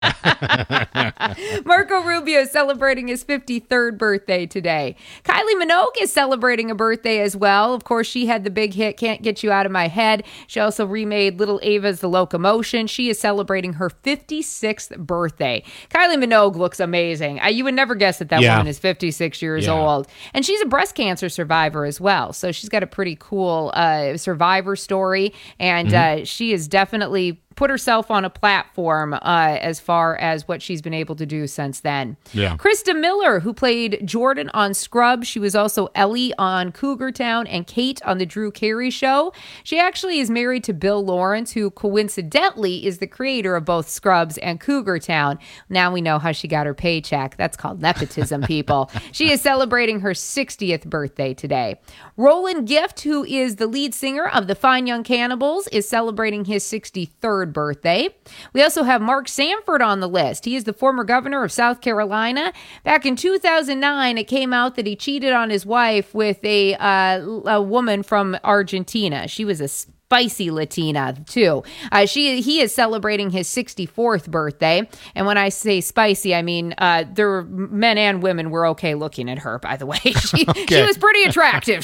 Marco Rubio is celebrating his 53rd birthday today. Kylie Minogue is celebrating a birthday as well. Of course, she had the big hit, Can't Get You Out of My Head. She also remade Little Ava's The Locomotion. She is celebrating her 56th birthday. Kylie Minogue looks amazing. You would never guess that woman is 56 years old. And she's a breast cancer survivor as well. So she's got a pretty cool survivor story. And she is definitely put herself on a platform as far as what she's been able to do since then. Yeah. Krista Miller, who played Jordan on Scrubs. She was also Ellie on Cougar Town and Kate on The Drew Carey Show. She actually is married to Bill Lawrence, who coincidentally is the creator of both Scrubs and Cougar Town. Now we know how she got her paycheck. That's called nepotism, people. She is celebrating her 60th birthday today. Roland Gift, who is the lead singer of the Fine Young Cannibals, is celebrating his 63rd birthday. We also have Mark Sanford on the list. He is the former governor of South Carolina. Back in 2009, it came out that he cheated on his wife with a woman from Argentina. She was a spicy Latina, too. He is celebrating his 64th birthday. And when I say spicy, I mean there were men and women were okay looking at her, by the way. She was pretty attractive.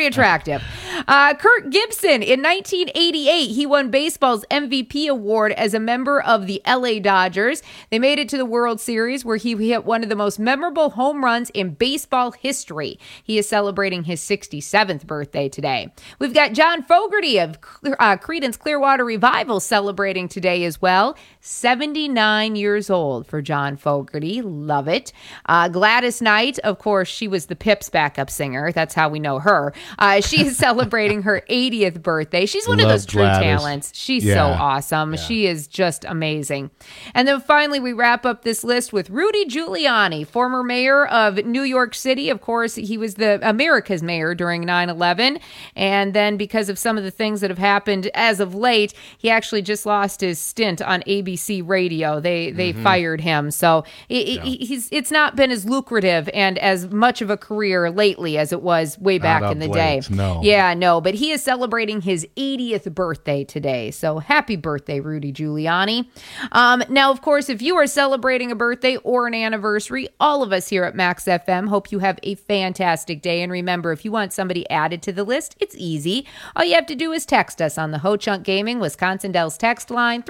Kirk Gibson, in 1988, he won baseball's MVP award as a member of the LA Dodgers. They made it to the World Series, where he hit one of the most memorable home runs in baseball history. He is celebrating his 67th birthday today. We've got John Fogerty of Creedence Clearwater Revival celebrating today as well. 79 years old for John Fogerty. Love it. Gladys Knight, of course, she was the Pips backup singer. That's how we know her. She is celebrating her 80th birthday. She's one of those true talents. She's so awesome. Yeah. She is just amazing. And then finally, we wrap up this list with Rudy Giuliani, former mayor of New York City. Of course, he was the America's mayor during 9/11. And then because of some of the things that have happened as of late, he actually just lost his stint on ABC radio. They fired him. So it's not been as lucrative and as much of a career lately as it was way back in the day. No. Yeah, no, but he is celebrating his 80th birthday today. So happy birthday, Rudy Giuliani. Now, of course, if you are celebrating a birthday or an anniversary, all of us here at Max FM hope you have a fantastic day. And remember, if you want somebody added to the list, it's easy. All you have to do is text us on the Ho-Chunk Gaming Wisconsin Dells text line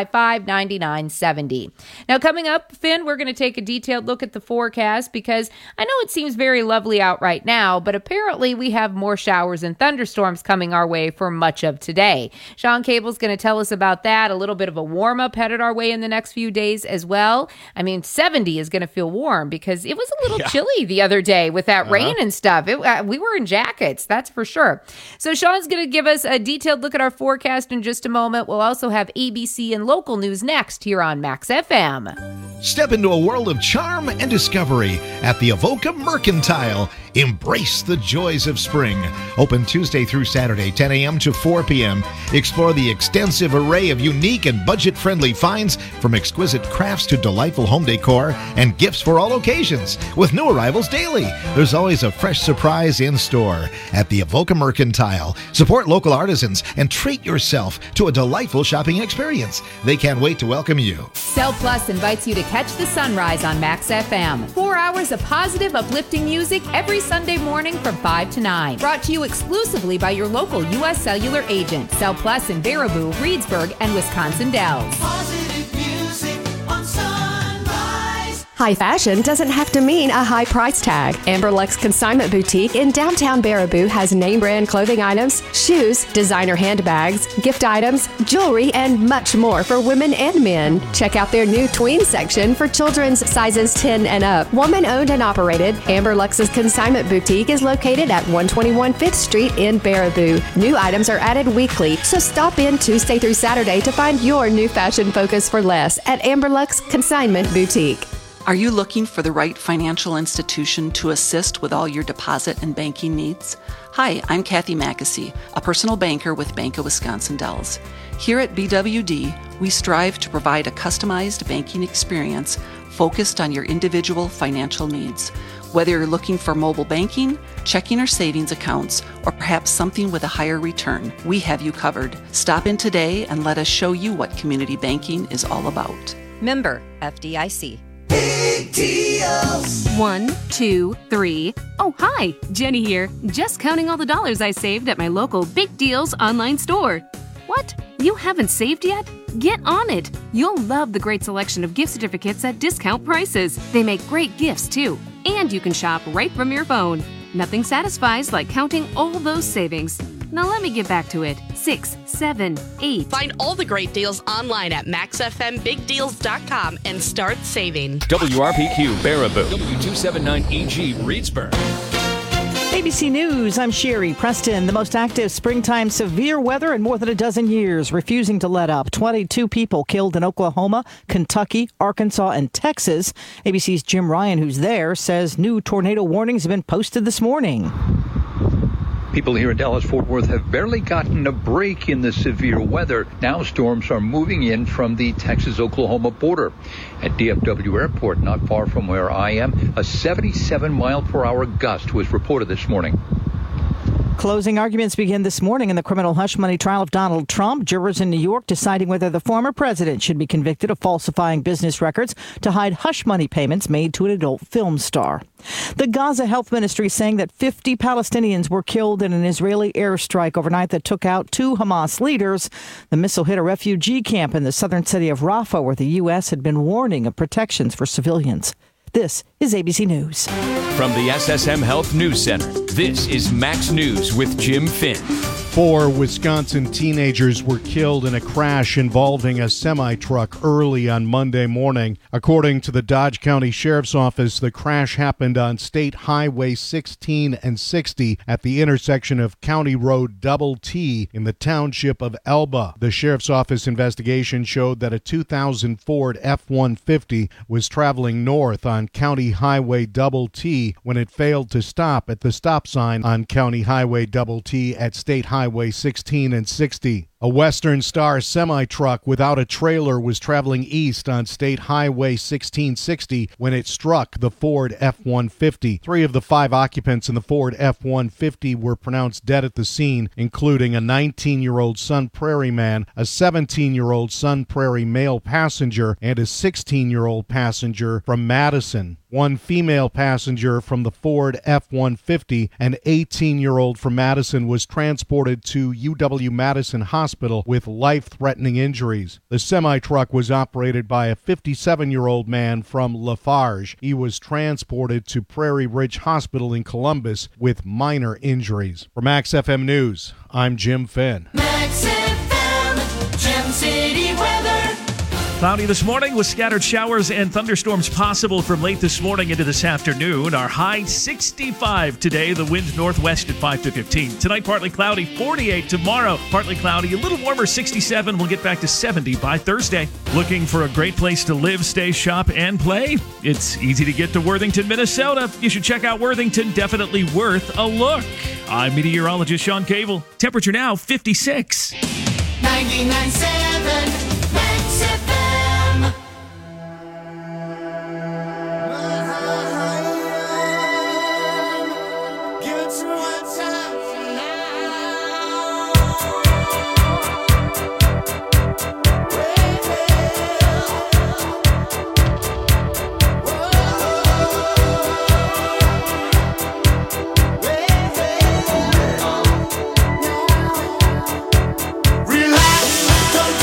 355-9970. Now, coming up, Finn, we're going to take a detailed look at the forecast because I know it seems very lovely out right now, but apparently we have more showers and thunderstorms coming our way for much of today. Sean Cable's going to tell us about that, a little bit of a warm-up headed our way in the next few days as well. I mean, 70 is going to feel warm because it was a little chilly the other day with that rain and stuff. We were in jackets, that's for sure. So Sean's going to give us a detailed look at our forecast in just a moment. We'll also have ABC and local news next here on Max FM. Step into a world of charm and discovery at the Avoca Mercantile. Embrace the joys of spring. Open Tuesday through Saturday, 10 a.m. to 4 p.m. Explore the extensive array of unique and budget-friendly finds, from exquisite crafts to delightful home decor and gifts for all occasions. With new arrivals daily, there's always a fresh surprise in store at the Avoca Mercantile. Support local artisans and treat yourself to a delightful shopping experience. They can't wait to welcome you. Cell Plus invites you to catch the sunrise on Max FM. 4 hours of positive, uplifting music every Sunday morning from 5 to 9. Brought to you exclusively by your local U.S. Cellular agent. Cell Plus in Baraboo, Reedsburg, and Wisconsin Dells. Positive music on Sunrise. High fashion doesn't have to mean a high price tag. Amberlux Consignment Boutique in downtown Baraboo has name brand clothing items, shoes, designer handbags, gift items, jewelry, and much more for women and men. Check out their new tween section for children's sizes 10 and up. Woman owned and operated, Amberlux's Consignment Boutique is located at 121 5th Street in Baraboo. New items are added weekly, so stop in Tuesday through Saturday to find your new fashion focus for less at Amberlux Consignment Boutique. Are you looking for the right financial institution to assist with all your deposit and banking needs? Hi, I'm Kathy Mackesy, a personal banker with Bank of Wisconsin Dells. Here at BWD, we strive to provide a customized banking experience focused on your individual financial needs. Whether you're looking for mobile banking, checking or savings accounts, or perhaps something with a higher return, we have you covered. Stop in today and let us show you what community banking is all about. Member FDIC. Big deals. 1, 2, 3. Oh, hi, Jenny here. Just counting all the dollars I saved at my local Big Deals online store. What? You haven't saved yet? Get on it. You'll love the great selection of gift certificates at discount prices. They make great gifts, too. And you can shop right from your phone. Nothing satisfies like counting all those savings. Now let me get back to it. 6, 7, 8. Find all the great deals online at maxfmbigdeals.com and start saving. WRPQ Baraboo, W279EG Reedsburg. ABC News, I'm Sherry Preston. The most active springtime severe weather in more than a dozen years, refusing to let up. 22 people killed in Oklahoma, Kentucky, Arkansas, and Texas. ABC's Jim Ryan, who's there, says new tornado warnings have been posted this morning. People here in Dallas-Fort Worth have barely gotten a break in the severe weather. Now storms are moving in from the Texas-Oklahoma border. At DFW Airport, not far from where I am, a 77-mile-per-hour gust was reported this morning. Closing arguments begin this morning in the criminal hush money trial of Donald Trump. Jurors in New York deciding whether the former president should be convicted of falsifying business records to hide hush money payments made to an adult film star. The Gaza Health Ministry saying that 50 Palestinians were killed in an Israeli airstrike overnight that took out 2 Hamas leaders. The missile hit a refugee camp in the southern city of Rafah, where the U.S. had been warning of protections for civilians. This is ABC News. From the SSM Health News Center, this is Max News with Jim Finn. 4 Wisconsin teenagers were killed in a crash involving a semi-truck early on Monday morning. According to the Dodge County Sheriff's Office, the crash happened on State Highway 16 and 60 at the intersection of County Road Double T in the township of Elba. The Sheriff's Office investigation showed that a 2000 Ford F-150 was traveling north on County Highway Double T when it failed to stop at the stop sign on County Highway Double T at State Highway 16 and 60. A Western Star semi-truck without a trailer was traveling east on State Highway 1660 when it struck the Ford F-150. 3 of the 5 occupants in the Ford F-150 were pronounced dead at the scene, including a 19-year-old Sun Prairie man, a 17-year-old Sun Prairie male passenger, and a 16-year-old passenger from Madison. 1 female passenger from the Ford F-150, an 18-year-old from Madison, was transported to UW-Madison Hospital with life-threatening injuries. The semi-truck was operated by a 57-year-old man from Lafarge. He was transported to Prairie Ridge Hospital in Columbus with minor injuries. For Max FM News, I'm Jim Finn. Max FM, Gem City weather. Cloudy this morning with scattered showers and thunderstorms possible from late this morning into this afternoon. Our high 65 today, the wind northwest at 5 to 15. Tonight, partly cloudy, 48 tomorrow. Partly cloudy, a little warmer, 67. We'll get back to 70 by Thursday. Looking for a great place to live, stay, shop, and play? It's easy to get to Worthington, Minnesota. You should check out Worthington. Definitely worth a look. I'm meteorologist Sean Cable. Temperature now 56. 99.7 Max FM. Give it to one time Relax, don't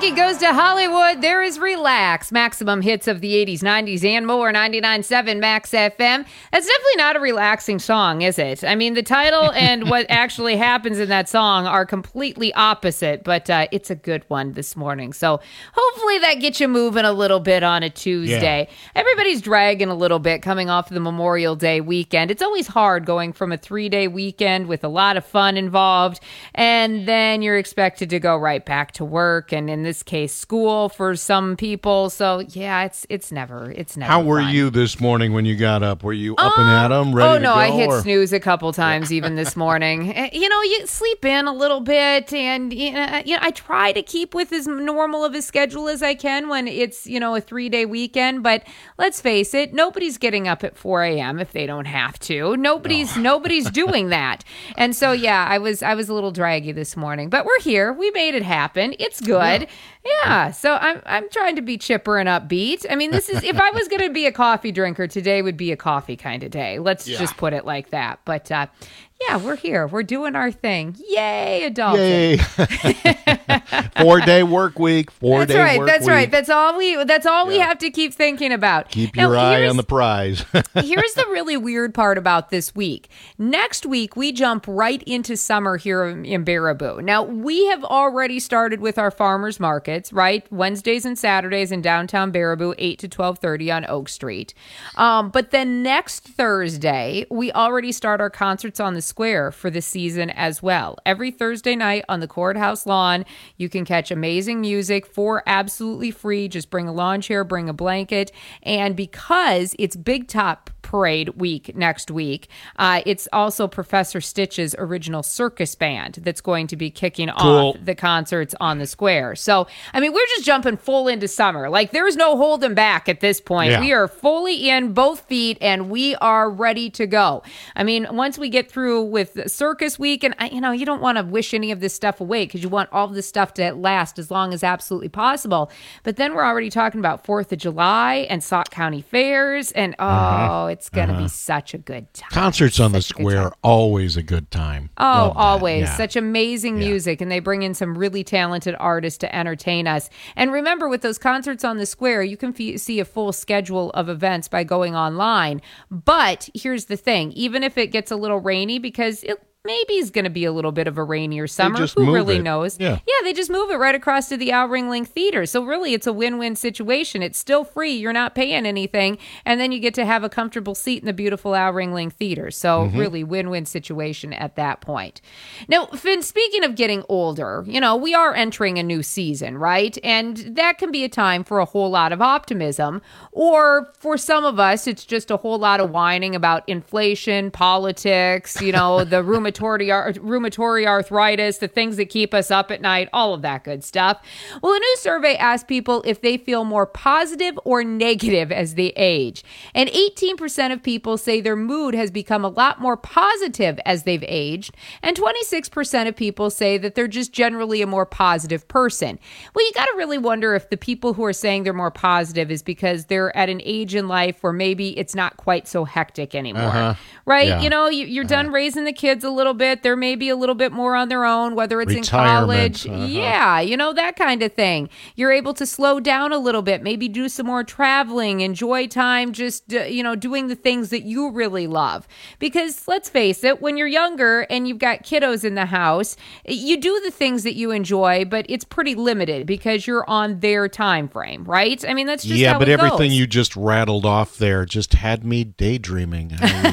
Frankie Goes to Hollywood. There is Relax. Maximum hits of the 80s, 90s, and more. 99.7 Max FM. That's definitely not a relaxing song, is it? I mean, the title and what actually happens in that song are completely opposite, but it's a good one this morning. So hopefully that gets you moving a little bit on a Tuesday. Yeah. Everybody's dragging a little bit coming off the Memorial Day weekend. It's always hard going from a 3-day weekend with a lot of fun involved, and then you're expected to go right back to work, and in this case, school for some people. So yeah, it's never. How were fun. You this morning when you got up? Were you up and at 'em, ready to go? Oh no, I hit snooze a couple times even this morning. You sleep in a little bit, and I try to keep with as normal of a schedule as I can when it's a 3-day weekend. But let's face it, nobody's getting up at 4 a.m. if they don't have to. Nobody's doing that. And so yeah, I was a little draggy this morning, but we're here. We made it happen. It's good. Yeah. So I'm trying to be chipper and upbeat. I mean, this is, if I was going to be a coffee drinker, today would be a coffee kind of day. Let's just put it like that. But yeah, we're here. We're doing our thing. Yay, adulting. Yay. 4-day work week. 4-day work week. That's right. That's all we have to keep thinking about. Keep your eye on the prize. Here's the really weird part about this week. Next week, we jump right into summer here in Baraboo. Now, we have already started with our farmers markets, right? Wednesdays and Saturdays in downtown Baraboo, 8 to 12:30 on Oak Street. But then next Thursday, we already start our concerts on the Square for the season as well. Every Thursday night on the courthouse lawn, you can catch amazing music for absolutely free. Just bring a lawn chair, bring a blanket. And because it's Big Top Parade week next week, it's also Professor Stitch's original circus band that's going to be kicking off the concerts on the Square. So, I mean, we're just jumping full into summer. Like, there's no holding back at this point. Yeah. We are fully in both feet, and we are ready to go. I mean, once we get through with circus week, and you don't want to wish any of this stuff away because you want all of this stuff to last as long as absolutely possible. But then we're already talking about 4th of July and Sauk County fairs, and it's going to be such a good time. Concerts on the Square, always a good time. Oh, always. Yeah. Such amazing music, and they bring in some really talented artists to entertain us. And remember, with those concerts on the Square, you can see a full schedule of events by going online. But here's the thing, even if it gets a little rainy, because maybe it's going to be a little bit of a rainier summer. Who really knows? Yeah, they just move it right across to the Al Ringling Theater. So really, it's a win-win situation. It's still free. You're not paying anything. And then you get to have a comfortable seat in the beautiful Al Ringling Theater. So really, win-win situation at that point. Now, Finn, speaking of getting older, we are entering a new season, right? And that can be a time for a whole lot of optimism. Or for some of us, it's just a whole lot of whining about inflation, politics, the rheumatoid arthritis, the things that keep us up at night, all of that good stuff. Well, a new survey asked people if they feel more positive or negative as they age. And 18% of people say their mood has become a lot more positive as they've aged. And 26% of people say that they're just generally a more positive person. Well, you got to really wonder if the people who are saying they're more positive is because they're at an age in life where maybe it's not quite so hectic anymore. Right? Yeah. You're done raising the kids a little bit. They're maybe a little bit more on their own, whether it's Retirement. in college. Yeah, that kind of thing. You're able to slow down a little bit, maybe do some more traveling, enjoy time, just, doing the things that you really love. Because let's face it, when you're younger and you've got kiddos in the house, you do the things that you enjoy, but it's pretty limited because you're on their time frame, right? I mean, that's just how it goes. Yeah, but everything you just rattled off there just had me daydreaming.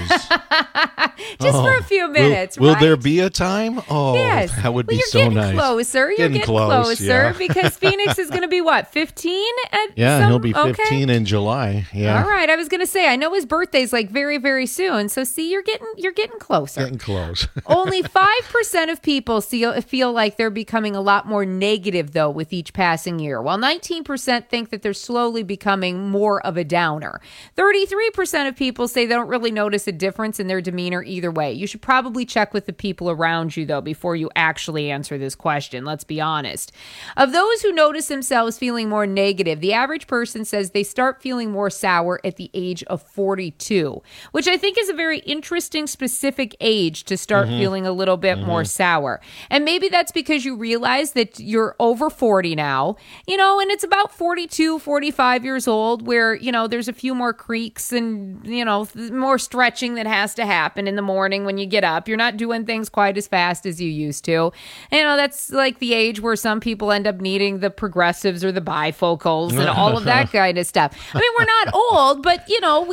Just for a few minutes, Will there be a time? Oh, yes. That would be so nice. You're getting closer because Phoenix is going to be, 15? He'll be 15 in July. Yeah. All right. I was going to say, I know his birthday's very, very soon. So see, you're getting closer. Getting close. Only 5% of people feel like they're becoming a lot more negative, though, with each passing year, while 19% think that they're slowly becoming more of a downer. 33% of people say they don't really notice a difference in their demeanor either way. You should probably check with the people around you, though, before you actually answer this question. Let's be honest. Of those who notice themselves feeling more negative, the average person says they start feeling more sour at the age of 42, which I think is a very interesting, specific age to start feeling a little bit more sour. And maybe that's because you realize that you're over 40 now, and it's about 42, 45 years old where, there's a few more creaks and, more stretching that has to happen in the morning when you get up. You're not doing things quite as fast as you used to. That's like the age where some people end up needing the progressives or the bifocals and all of that kind of stuff. I mean, we're not old, but,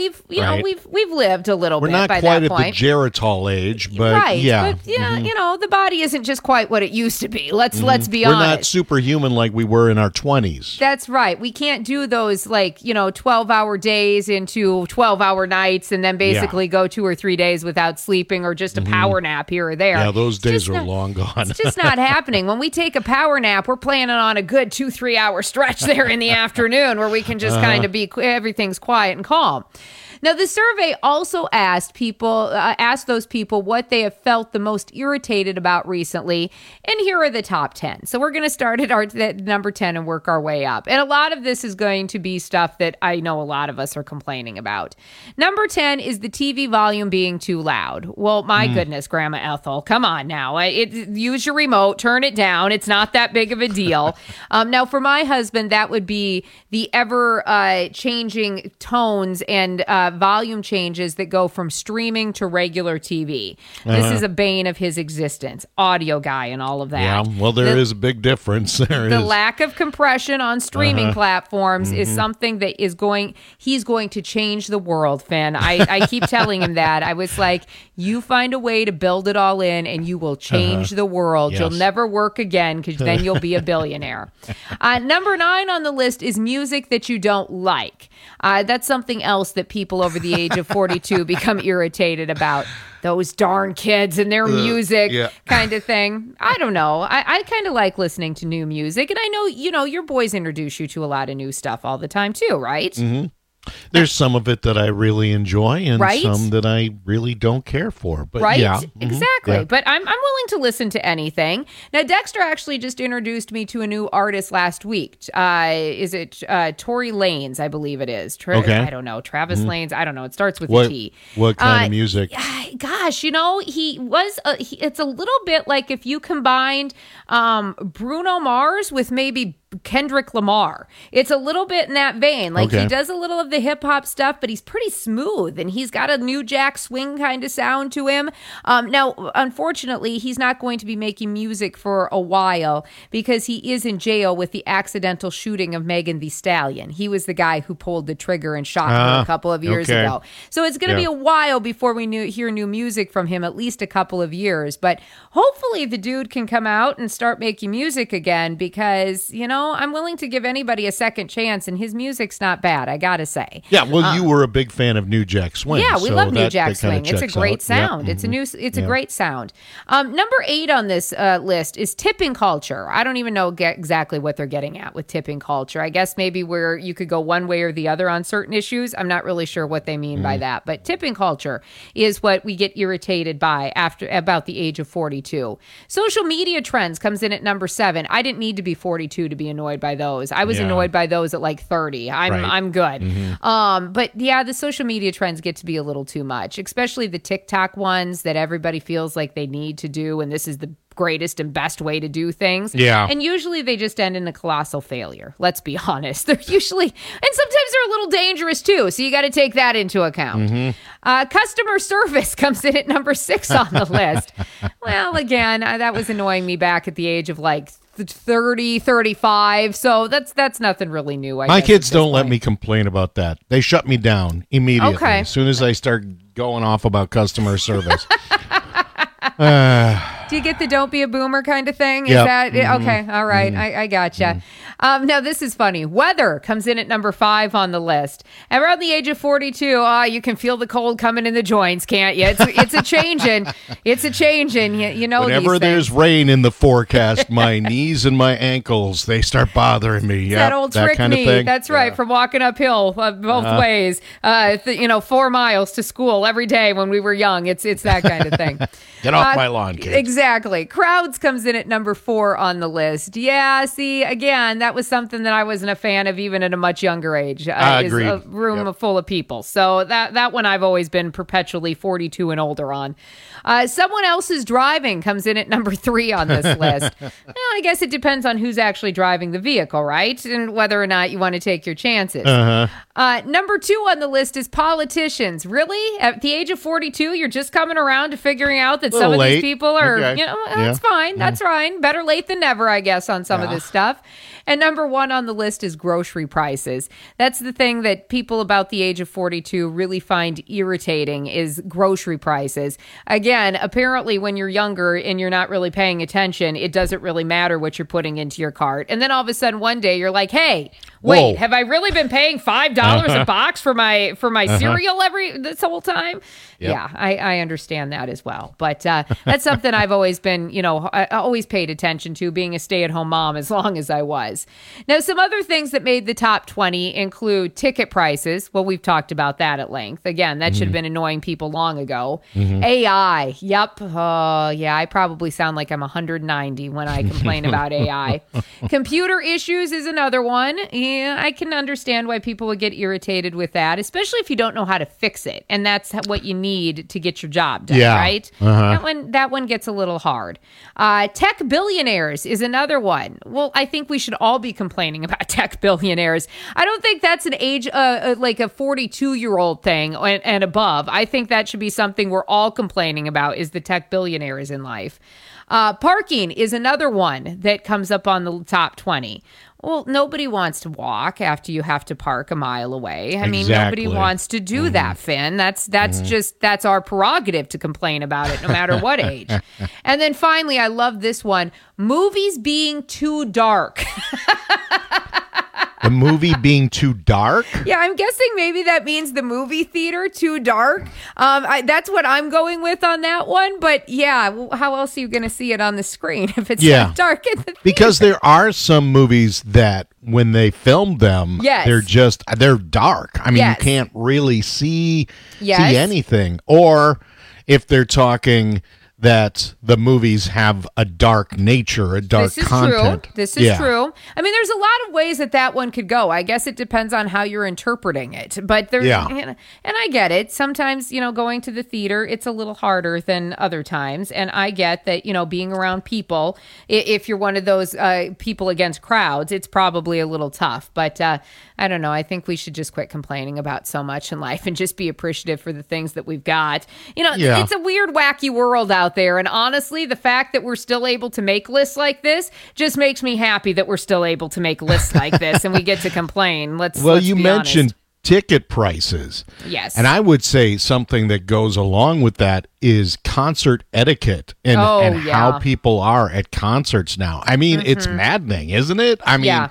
we've lived a little We're bit not by quite that at point. the Geritol age, but right. yeah. But, the body isn't just quite what it used to be. Let's be We're honest. not superhuman like we were in our 20s. That's right. We can't do those 12-hour days into 12-hour nights and then basically go 2 or 3 days without sleeping or just a power nap here or there. Yeah, those days are long gone. It's just not happening. When we take a power nap, we're planning on a good 2-3 hour stretch there in the afternoon where we can just kind of everything's quiet and calm. Now, the survey also asked those people what they have felt the most irritated about recently, and here are the top 10. So we're going to start at number 10 and work our way up. And a lot of this is going to be stuff that I know a lot of us are complaining about. Number 10 is the TV volume being too loud. Well, my goodness, Grandma Ethel, come on now. Use your remote, turn it down. It's not that big of a deal. Now, for my husband, that would be the ever-changing tones and volume changes that go from streaming to regular TV. This is a bane of his existence. Audio guy and all of that. Yeah, well, there is a big difference. The lack of compression on streaming platforms is something that he's going to change the world, Finn. I keep telling him that. I was like, you find a way to build it all in and you will change the world. Yes. You'll never work again because then you'll be a billionaire. Number 9 on the list is music that you don't like. That's something else that people over the age of 42 become irritated about. Those darn kids and their music kind of thing. I don't know. I kind of like listening to new music. And I know, your boys introduce you to a lot of new stuff all the time too, right? Mm-hmm. There's some of it that I really enjoy and some that I really don't care for. But Exactly. Yeah. But I'm willing to listen to anything. Now, Dexter actually just introduced me to a new artist last week. Is it Tory Lanez? I believe it is. I don't know. Travis Lanez. I don't know. It starts with a T. What kind of music? Gosh, he was. It's a little bit like if you combined Bruno Mars with maybe Kendrick Lamar. It's a little bit in that vein. Like he does a little of the hip hop stuff, but he's pretty smooth and he's got a new jack swing kind of sound to him. Now, unfortunately, he's not going to be making music for a while because he is in jail with the accidental shooting of Megan Thee Stallion. He was the guy who pulled the trigger and shot her a couple of years ago. So it's going to be a while before we hear new music from him, at least a couple of years. But hopefully the dude can come out and start making music again because, I'm willing to give anybody a second chance, and his music's not bad, I gotta say. Yeah, well, you were a big fan of New Jack Swing. Yeah, we love New Jack Swing. It's a great out. sound. Yep. It's a great sound. Number 8 on this list is tipping culture. I don't even know exactly what they're getting at with tipping culture. I guess maybe where you could go one way or the other on certain issues. I'm not really sure what they mean by that, but tipping culture is what we get irritated by after about the age of 42. Social media trends comes in at number 7. I didn't need to be 42 to be annoyed by those. I was annoyed by those at like 30. I'm good. But yeah, the social media trends get to be a little too much, especially the TikTok ones that everybody feels like they need to do. And this is the greatest and best way to do things. Yeah. And usually they just end in a colossal failure. Let's be honest. They're usually, and sometimes they're a little dangerous too. So you got to take that into account. Customer service comes in at number 6 on the list. Well, again, that was annoying me back at the age of like 30, 35. So that's nothing really new. My kids don't let me complain about that. They shut me down immediately. Okay. As soon as I start going off about customer service. Do you get the don't be a boomer kind of thing? Is Yep. that okay? All right. I gotcha. Now, this is funny. Weather comes in at number 5 on the list. Around the age of 42, you can feel the cold coming in the joints, can't you? It's a changing. It's a changing. You know, whenever there's rain in the forecast, my knees and my ankles, they start bothering me. Yeah, that old trick kind knee. of thing. That's right. From walking uphill both ways, 4 miles to school every day when we were young. It's that kind of thing. Get off my lawn, kids. Exactly. Crowds comes in at number 4 on the list. Yeah, see, again, that was something that I wasn't a fan of even at a much younger age. Agreed. A room full of people. So that one I've always been perpetually 42 and older on. Someone else's driving comes in at number 3 on this list. Well, I guess it depends on who's actually driving the vehicle, right? And whether or not you want to take your chances. Number 2 on the list is politicians. Really? At the age of 42, you're just coming around to figuring out that some of these people are, that's fine. That's fine. Better late than never, I guess, on some of this stuff. And number 1 on the list is grocery prices. That's the thing that people about the age of 42 really find irritating is grocery prices. Again, apparently when you're younger and you're not really paying attention, it doesn't really matter what you're putting into your cart. And then all of a sudden one day you're like, hey, wait, have I really been paying $5 a box for my cereal this whole time? Yep. Yeah, I understand that as well. But that's something I've always been, I always paid attention to, being a stay-at-home mom as long as I was. Now, some other things that made the top 20 include ticket prices. Well, we've talked about that at length. Again, that should have been annoying people long ago. AI. Yep. Yeah, I probably sound like I'm 190 when I complain about AI. Computer issues is another one. Yeah, I can understand why people would get irritated with that, especially if you don't know how to fix it. And that's what you need to get your job done, right? That one gets a little hard. Tech billionaires is another one. Well, I think we should all be complaining about tech billionaires. I don't think that's an age, like a 42-year-old thing and above. I think that should be something we're all complaining about, is the tech billionaires in life. Parking is another one that comes up on the top 20. Well, nobody wants to walk after you have to park a mile away. I mean, nobody wants to do that, Finn. That's our prerogative to complain about it, no matter what age. And then finally, I love this one: movies being too dark. The movie being too dark? Yeah, I'm guessing maybe that means the movie theater too dark. That's what I'm going with on that one. But yeah, how else are you going to see it on the screen if it's that dark in the theater? Because there are some movies that when they filmed them, they're dark. I mean, you can't really see anything. Or if they're talking that the movies have a dark nature, a dark content. This is true. I mean, there's a lot of ways that one could go. I guess it depends on how you're interpreting it. But there's, and I get it. Sometimes, going to the theater, it's a little harder than other times. And I get that, being around people, if you're one of those people against crowds, it's probably a little tough. But I don't know. I think we should just quit complaining about so much in life and just be appreciative for the things that we've got. It's a weird, wacky world out there. And honestly, the fact that we're still able to make lists like this just makes me happy that we're still able to make lists like this and we get to complain. Let's you mentioned ticket prices. Yes. And I would say something that goes along with that is concert etiquette and how people are at concerts now. I mean, it's maddening, isn't it? I mean,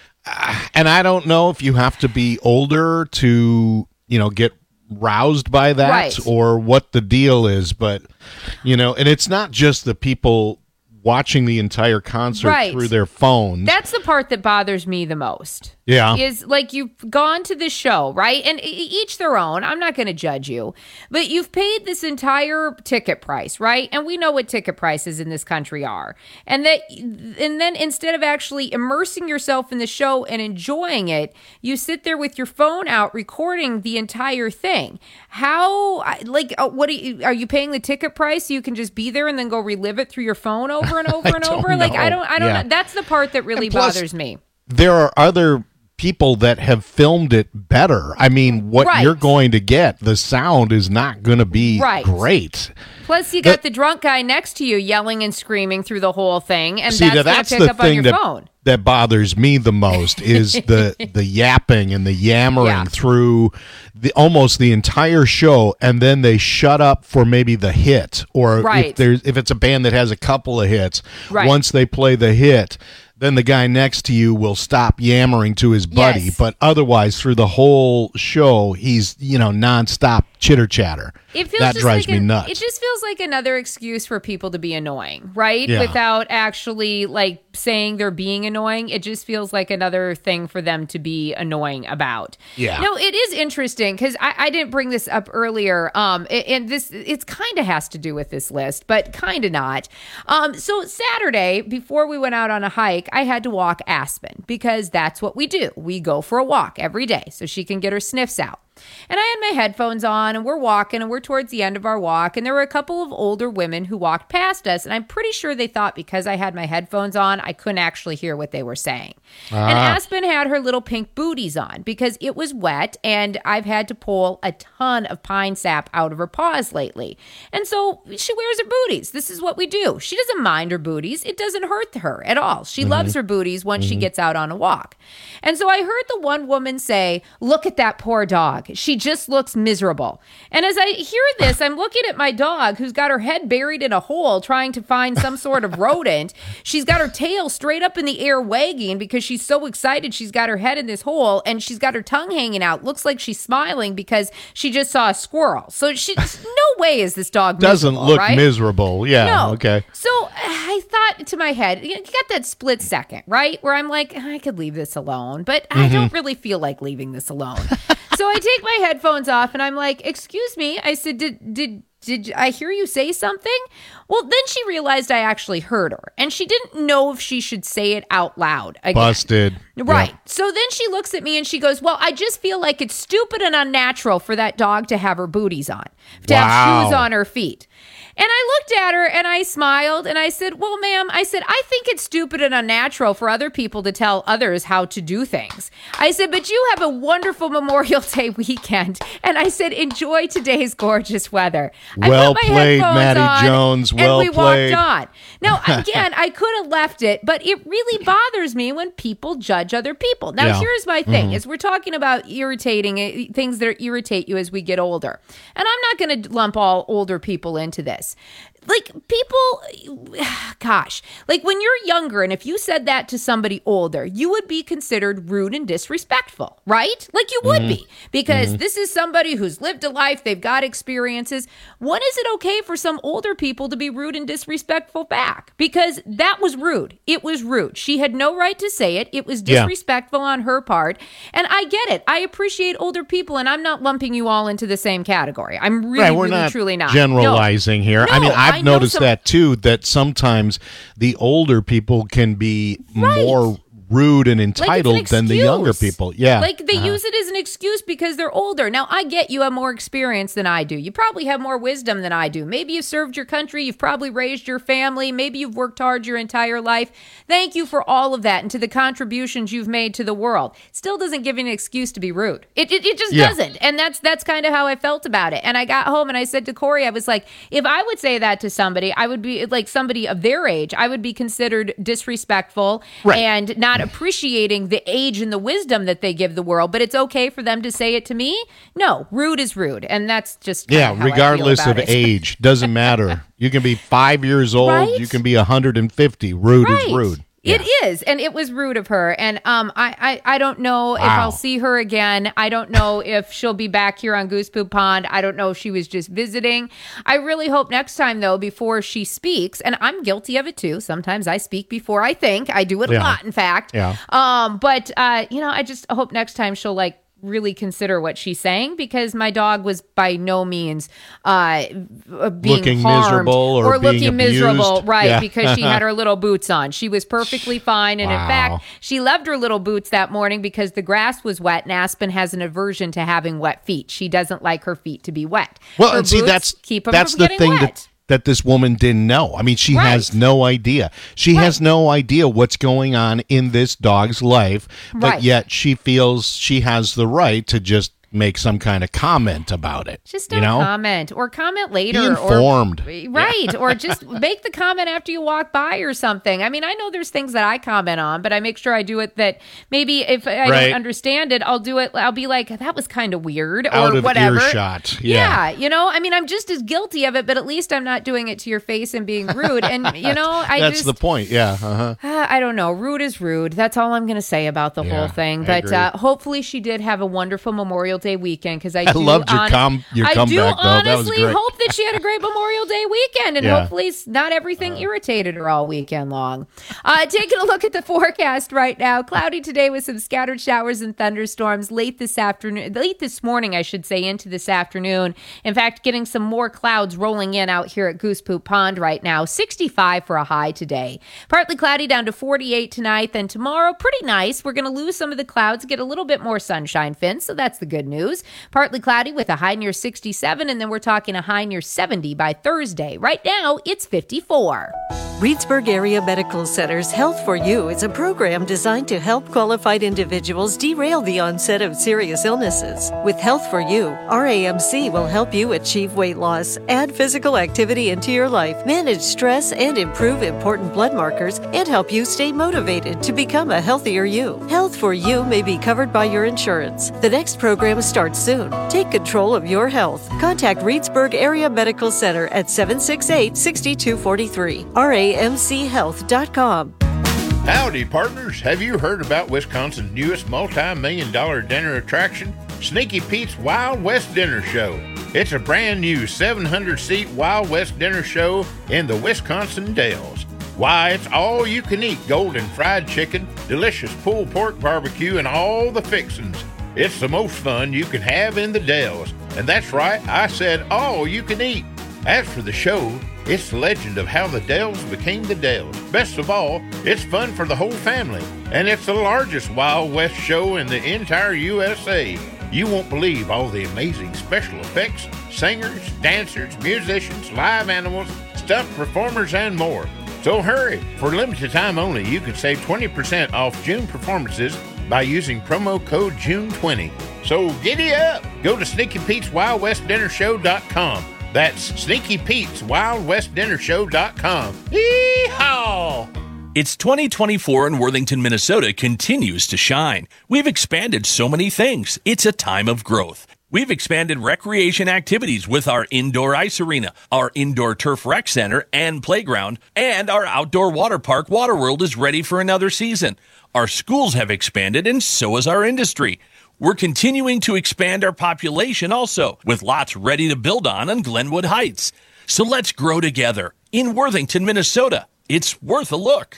and I don't know if you have to be older to, get roused by that or what the deal is, but and it's not just the people watching the entire concert through their phones. That's the part that bothers me the most. Yeah. Is like you've gone to the show, right? And each their own. I'm not going to judge you. But you've paid this entire ticket price, right? And we know what ticket prices in this country are. And then instead of actually immersing yourself in the show and enjoying it, you sit there with your phone out recording the entire thing. How, what are you paying the ticket price so you can just be there and then go relive it through your phone over and over and over? Know. I don't know. That's the part that really bothers me. There are other people that have filmed it better. I mean, what you're going to get, the sound is not going to be great. Plus, you got the drunk guy next to you yelling and screaming through the whole thing, and that's going to pick up on your phone. That bothers me the most is the yapping and the yammering through almost the entire show, and then they shut up for maybe the hit, or if it's a band that has a couple of hits, once they play the hit, then the guy next to you will stop yammering to his buddy. Yes. But otherwise, through the whole show, he's, nonstop chitter-chatter. That drives me nuts. It just feels like another excuse for people to be annoying, right? Yeah. Without actually, saying they're being annoying. It just feels like another thing for them to be annoying about. Yeah. No, it is interesting because I didn't bring this up earlier. And it kind of has to do with this list, but kind of not. So Saturday, before we went out on a hike, I had to walk Aspen because that's what we do. We go for a walk every day so she can get her sniffs out. And I had my headphones on, and we're walking, and we're towards the end of our walk, and there were a couple of older women who walked past us, and I'm pretty sure they thought because I had my headphones on, I couldn't actually hear what they were saying. And Aspen had her little pink booties on because it was wet, and I've had to pull a ton of pine sap out of her paws lately. And so she wears her booties. This is what we do. She doesn't mind her booties. It doesn't hurt her at all. She loves her booties once she gets out on a walk. And so I heard the one woman say, "Look at that poor dog. She just looks miserable." And as I hear this, I'm looking at my dog who's got her head buried in a hole trying to find some sort of rodent. She's got her tail straight up in the air wagging because she's so excited she's got her head in this hole, and she's got her tongue hanging out. Looks like she's smiling because she just saw a squirrel. So no way is this dog doesn't look right? miserable. Yeah, no. Okay. So I thought to my head, you got that split second, right? Where I'm like, I could leave this alone, but I don't really feel like leaving this alone. So I take my headphones off and I'm like, "Excuse me." I said, Did I hear you say something? Well, then she realized I actually heard her, and she didn't know if she should say it out loud again. Busted. Right. Yeah. So then she looks at me and she goes, "Well, I just feel like it's stupid and unnatural for that dog to have her booties on, to have shoes on her feet." And I looked at her and I smiled and I said, "Well, ma'am," I said, "I think it's stupid and unnatural for other people to tell others how to do things." I said, "But you have a wonderful Memorial Day weekend." And I said, "Enjoy today's gorgeous weather." Well I put my played, headphones Maddie on, Jones. Well and we played. walked on. Now, again, I could have left it, but it really bothers me when people judge other people. Now, here's my thing, is we're talking about irritating things that irritate you as we get older. And I'm not going to lump all older people into this. When you're younger, and if you said that to somebody older, you would be considered rude and disrespectful, right? Like you would be, because this is somebody who's lived a life, they've got experiences. When is it okay for some older people to be rude and disrespectful back? Because that was rude. It was rude. She had no right to say it. It was disrespectful on her part. And I get it. I appreciate older people, and I'm not lumping you all into the same category. I'm really, truly not. Generalizing here. No, I mean, I've noticed that too, that sometimes the older people can be more rude and entitled than the younger people. Yeah. Like they use it as an excuse because they're older. Now, I get you have more experience than I do. You probably have more wisdom than I do. Maybe you've served your country. You've probably raised your family. Maybe you've worked hard your entire life. Thank you for all of that and to the contributions you've made to the world. Still doesn't give you an excuse to be rude. It just doesn't. And that's kind of how I felt about it. And I got home and I said to Corey, I was like, if I would say that to somebody, I would be like somebody of their age. I would be considered disrespectful and not appreciating the age and the wisdom that they give the world, but it's okay for them to say it to me? No, rude is rude, and that's just how regardless I feel about of it. age, doesn't matter. You can be 5 years old, Right? you can be 150. Rude is rude. It is, and it was rude of her. And I don't know if I'll see her again. I don't know if she'll be back here on Goose Poop Pond. I don't know if she was just visiting. I really hope next time, though, before she speaks, and I'm guilty of it too. Sometimes I speak before I think. I do it a lot, in fact. Yeah. But I just hope next time she'll really consider what she's saying, because my dog was by no means being looking harmed miserable or being looking abused. miserable, right? Yeah. Because she had her little boots on. She was perfectly fine, and in fact, she loved her little boots that morning because the grass was wet, and Aspen has an aversion to having wet feet. She doesn't like her feet to be wet. Well, her and see, boots keep them that's from the getting thing wet. that this woman didn't know. I mean, she has no idea. She has no idea what's going on in this dog's life, but yet she feels she has the right to just make some kind of comment about it. Just don't comment or comment later. Be informed. Right. Or just make the comment after you walk by or something. I mean, I know there's things that I comment on, but I make sure I do it that maybe if I don't understand it, I'll do it. I'll be like, that was kind of weird or out of whatever. Earshot. Yeah. I mean, I'm just as guilty of it, but at least I'm not doing it to your face and being rude. And, that's the point. Yeah. Uh-huh. I don't know. Rude is rude. That's all I'm going to say about the whole thing. But hopefully she did have a wonderful Memorial Day weekend because I loved your comeback, though. That was great. I do honestly hope that she had a great Memorial Day weekend, and hopefully not everything irritated her all weekend long. Taking a look at the forecast right now, cloudy today with some scattered showers and thunderstorms late this morning, I should say, into this afternoon. In fact, getting some more clouds rolling in out here at Goose Poop Pond right now. 65 for a high today. Partly cloudy down to 48 tonight. Then tomorrow, pretty nice. We're going to lose some of the clouds, get a little bit more sunshine, Finn, so that's the good news. Partly cloudy with a high near 67, and then we're talking a high near 70 by Thursday. Right now, it's 54. Reedsburg Area Medical Center's Health for You is a program designed to help qualified individuals derail the onset of serious illnesses. With Health for You, RAMC will help you achieve weight loss, add physical activity into your life, manage stress, and improve important blood markers, and help you stay motivated to become a healthier you. Health for You may be covered by your insurance. The next program starts soon. Take control of your health. Contact Reedsburg Area Medical Center at 768-6243. RAMChealth.com. Howdy, partners. Have you heard about Wisconsin's newest multi-million-dollar dinner attraction? Sneaky Pete's Wild West Dinner Show. It's a brand new 700-seat Wild West dinner show in the Wisconsin Dells. Why, it's all you can eat golden fried chicken, delicious pulled pork barbecue, and all the fixins. It's the most fun you can have in the Dells. And that's right, I said all you can eat. As for the show, it's the legend of how the Dells became the Dells. Best of all, it's fun for the whole family. And it's the largest Wild West show in the entire USA. You won't believe all the amazing special effects, singers, dancers, musicians, live animals, stuffed performers, and more. So hurry! For limited time only, you can save 20% off June performances by using promo code JUNE20. So giddy up! Go to SneakyPete'sWildWestDinnerShow.com. That's SneakyPete'sWildWestDinnerShow.com. Yee-haw! It's 2024 and Worthington, Minnesota continues to shine. We've expanded so many things. It's a time of growth. We've expanded recreation activities with our indoor ice arena, our indoor turf rec center and playground, and our outdoor water park, Waterworld, is ready for another season. Our schools have expanded, and so has our industry. We're continuing to expand our population also, with lots ready to build on Glenwood Heights. So let's grow together in Worthington, Minnesota. It's worth a look.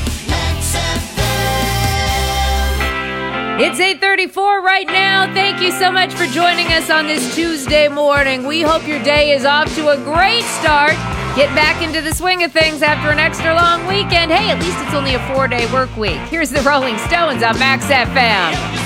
It's 8:34 right now. Thank you so much for joining us on this Tuesday morning. We hope your day is off to a great start. Get back into the swing of things after an extra long weekend. Hey, at least it's only a 4-day work week. Here's the Rolling Stones on Max FM.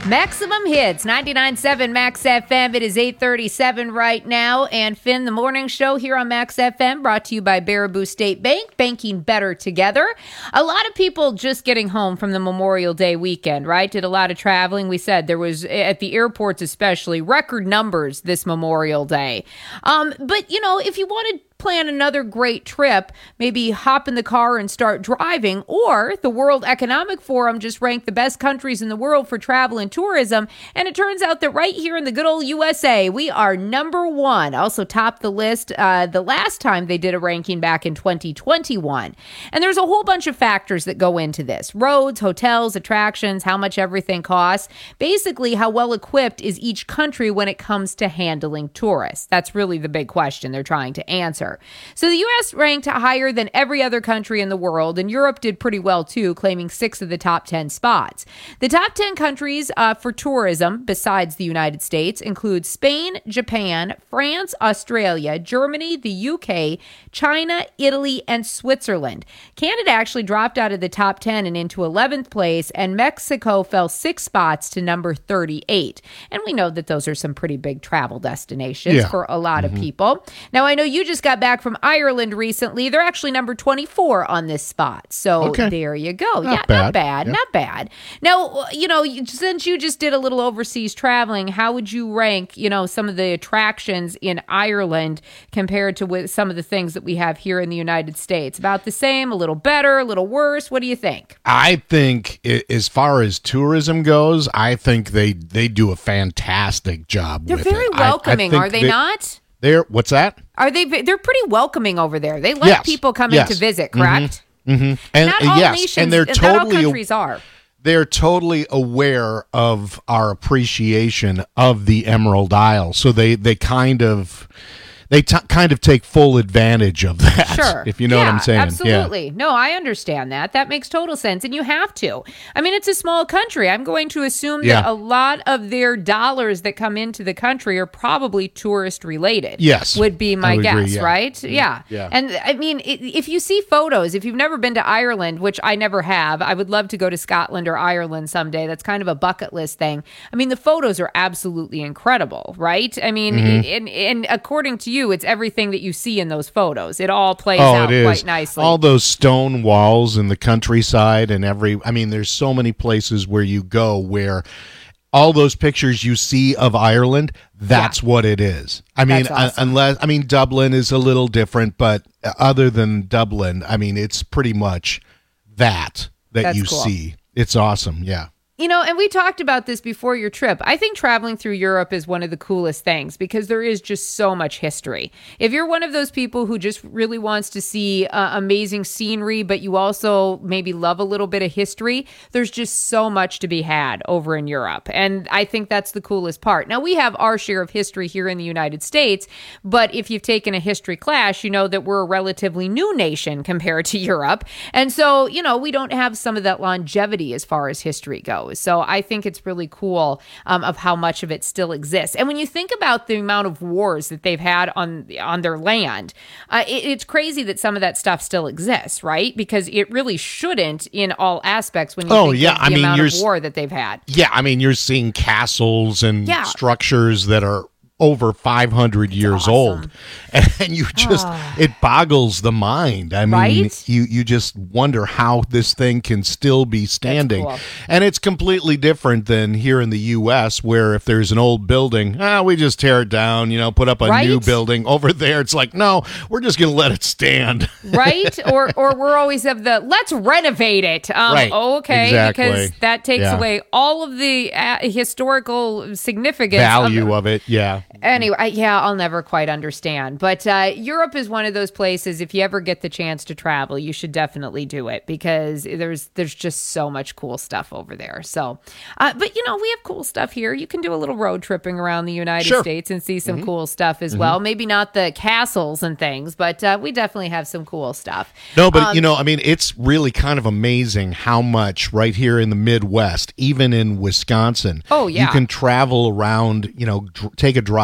Maximum Hits, 99.7 Max FM. It is 8:37 right now. And Finn, the morning show here on Max FM, brought to you by Baraboo State Bank, banking better together. A lot of people just getting home from the Memorial Day weekend, right? Did a lot of traveling. We said there was, at the airports especially, record numbers this Memorial Day. But, you know, if you want to plan another great trip, maybe hop in the car and start driving, or the World Economic Forum just ranked the best countries in the world for travel and tourism, and it turns out that right here in the good old USA, we are number one. Also topped the list the last time they did a ranking back in 2021. And there's a whole bunch of factors that go into this. Roads, hotels, attractions, how much everything costs. Basically, how well equipped is each country when it comes to handling tourists? That's really the big question they're trying to answer. So the U.S. ranked higher than every other country in the world, and Europe did pretty well too, claiming 6 of the top 10 spots. The top 10 countries for tourism, besides the United States, include Spain, Japan, France, Australia, Germany, the UK, China, Italy, and Switzerland. Canada actually dropped out of the top 10 and into 11th place, and Mexico fell 6 spots to number 38. And we know that those are some pretty big travel destinations for a lot of people. Now, I know you just got back from Ireland recently. They're actually number 24 on this spot. So there you go. Not bad. Now, you know, since you just did a little overseas traveling, how would you rank, you know, some of the attractions in Ireland compared to with some of the things that we have here in the United States? About the same, a little better, a little worse? What do you think? I think as far as tourism goes, I think they do a fantastic job with it. They're very welcoming, are they not? What's that? They're pretty welcoming over there. They let people come in to visit, correct? And not all nations, and they're totally, not all countries are. They're totally aware of our appreciation of the Emerald Isle. So they kind of take full advantage of that. Sure. If you know what I'm saying. Absolutely. No, I understand that. That makes total sense. And you have to. I mean, it's a small country. I'm going to assume that a lot of their dollars that come into the country are probably tourist related. Yes. Would be my guess, agree, right? Yeah. And I mean, if you see photos, if you've never been to Ireland, which I never have, I would love to go to Scotland or Ireland someday. That's kind of a bucket list thing. I mean, the photos are absolutely incredible, right? I mean, and according to you, it's everything that you see in those photos. It all plays out quite nicely. All those stone walls in the countryside and there's so many places where you go where all those pictures you see of Ireland, that's what it is. I mean, awesome. Dublin is a little different, but other than Dublin, I mean, it's pretty much that you see. It's awesome. Yeah. You know, and we talked about this before your trip. I think traveling through Europe is one of the coolest things because there is just so much history. If you're one of those people who just really wants to see amazing scenery, but you also maybe love a little bit of history, there's just so much to be had over in Europe. And I think that's the coolest part. Now, we have our share of history here in the United States, but if you've taken a history class, you know that we're a relatively new nation compared to Europe. And so, you know, we don't have some of that longevity as far as history goes. So I think it's really cool of how much of it still exists. And when you think about the amount of wars that they've had on their land, it's crazy that some of that stuff still exists, right? Because it really shouldn't in all aspects when you think of the amount of war that they've had. Yeah, I mean, you're seeing castles and structures that are over 500 years old, and you just it boggles the mind. I mean, you just wonder how this thing can still be standing. Cool. And it's completely different than here in the U.S., where if there's an old building, we just tear it down, you know, put up a new building. Over there, it's like, no, we're just going to let it stand. Right? Or we're always of the, let's renovate it. Okay, exactly. Because that takes away all of the historical significance. Value of it, Anyway, I'll never quite understand. But Europe is one of those places, if you ever get the chance to travel, you should definitely do it because there's just so much cool stuff over there. So, but, you know, we have cool stuff here. You can do a little road tripping around the United States and see some cool stuff as well. Maybe not the castles and things, but we definitely have some cool stuff. No, but, you know, I mean, it's really kind of amazing how much right here in the Midwest, even in Wisconsin, you can travel around, you know, take a drive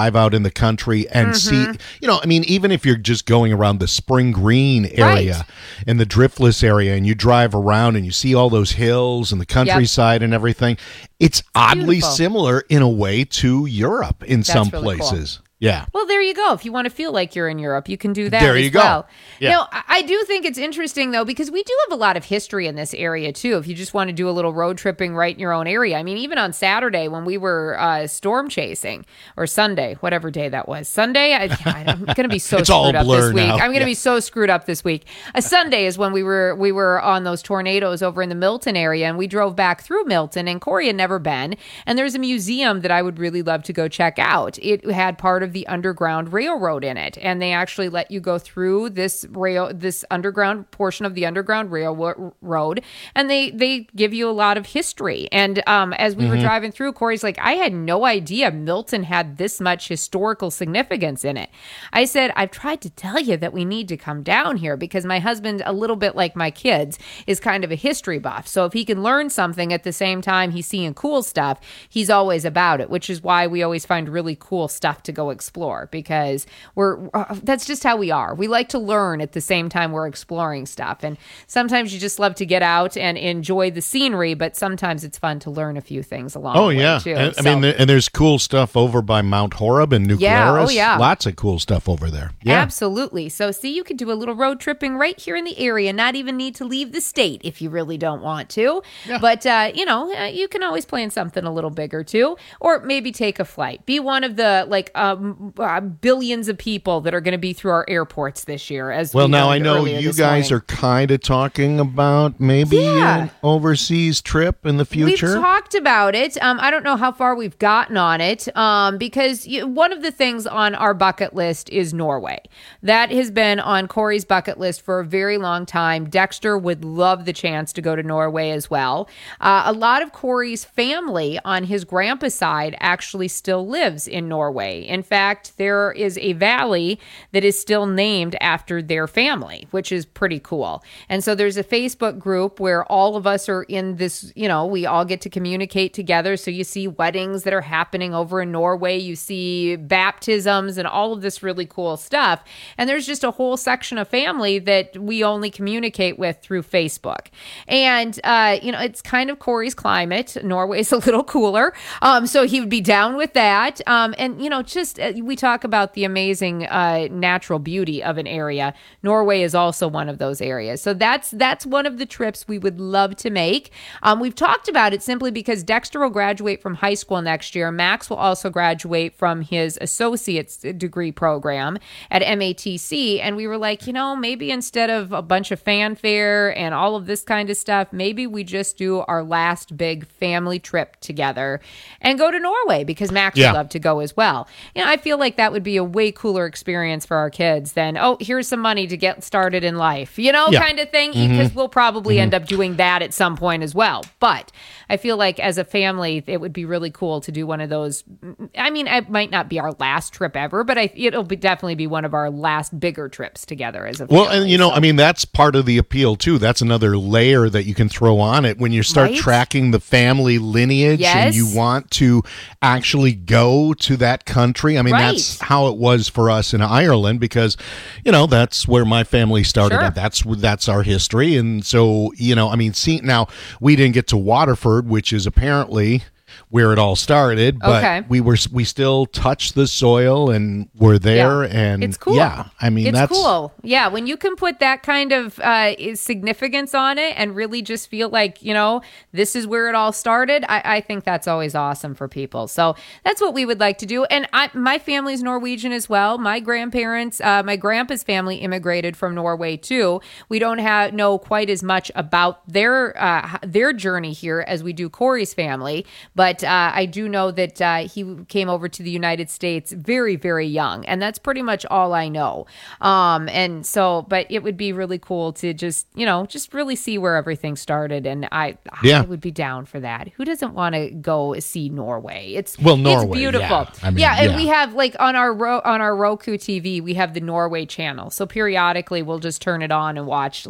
drive out in the country and see, even if you're just going around the Spring Green area and the Driftless area and you drive around and you see all those hills and the countryside and everything, it's oddly similar in a way to Europe in some places. Cool. Yeah. Well, there you go. If you want to feel like you're in Europe, you can do that there you as go. well. Yeah. I do think it's interesting, though, because we do have a lot of history in this area, too, if you just want to do a little road tripping right in your own area. I mean, even on Saturday when we were storm chasing, or Sunday, whatever day that was. Sunday? I'm going to be so screwed up this week. I'm going to be so screwed up this week. A Sunday is when we were on those tornadoes over in the Milton area, and we drove back through Milton, and Corey had never been. And there's a museum that I would really love to go check out. It had part of the Underground Railroad in it, and they actually let you go through this underground portion of the Underground Railroad, and they give you a lot of history. And as we were driving through, Corey's like, I had no idea Milton had this much historical significance in it. I said, I've tried to tell you that we need to come down here, because my husband, a little bit like my kids, is kind of a history buff. So if he can learn something at the same time he's seeing cool stuff, he's always about it, which is why we always find really cool stuff to go explore, because that's just how we are. We like to learn at the same time we're exploring stuff. And sometimes you just love to get out and enjoy the scenery, but sometimes it's fun to learn a few things along the way, too. And there's cool stuff over by Mount Horeb and New Glarus. Lots of cool stuff over there. Yeah. Absolutely. So see, you could do a little road tripping right here in the area, not even need to leave the state if you really don't want to. Yeah. But, you can always plan something a little bigger, too. Or maybe take a flight. Be one of the, billions of people that are going to be through our airports this year. Now I know you guys are kind of talking about maybe an overseas trip in the future. We've talked about it. I don't know how far we've gotten on it, because one of the things on our bucket list is Norway. That has been on Corey's bucket list for a very long time. Dexter would love the chance to go to Norway as well. A lot of Corey's family on his grandpa's side actually still lives in Norway. In fact, there is a valley that is still named after their family, which is pretty cool. And so there's a Facebook group where all of us are in this, we all get to communicate together. So you see weddings that are happening over in Norway. You see baptisms and all of this really cool stuff. And there's just a whole section of family that we only communicate with through Facebook. And, it's kind of Corey's climate. Norway's a little cooler. So he would be down with that. We talk about the amazing natural beauty of an area. Norway is also one of those areas. So that's one of the trips we would love to make. We've talked about it simply because Dexter will graduate from high school next year. Max will also graduate from his associate's degree program at MATC. And we were like, maybe instead of a bunch of fanfare and all of this kind of stuff, maybe we just do our last big family trip together and go to Norway, because Max would love to go as well. I feel like that would be a way cooler experience for our kids than, here's some money to get started in life, kind of thing, because we'll probably end up doing that at some point as well. But I feel like as a family, it would be really cool to do one of those. I mean, it might not be our last trip ever, but it'll definitely be one of our last bigger trips together as a family. Well, and that's part of the appeal too. That's another layer that you can throw on it when you start tracking the family lineage and you want to actually go to that country. I mean, that's how it was for us in Ireland, because, that's where my family started. Sure. That's our history. And so, now we didn't get to Waterford, which is apparently where it all started, but we still touched the soil and were there, and it's cool. Yeah, I mean, that's cool. Yeah, when you can put that kind of significance on it and really just feel like, this is where it all started, I think that's always awesome for people. So that's what we would like to do. And my family's Norwegian as well. My grandparents, my grandpa's family immigrated from Norway too. We don't know quite as much about their journey here as we do Corey's family, but I do know that he came over to the United States very, very young, and that's pretty much all I know. And so, but it would be really cool to just really see where everything started, and I would be down for that. Who doesn't want to go see Norway? Norway, it's beautiful. Yeah. We have on our Roku TV, we have the Norway channel. So periodically, we'll just turn it on and watch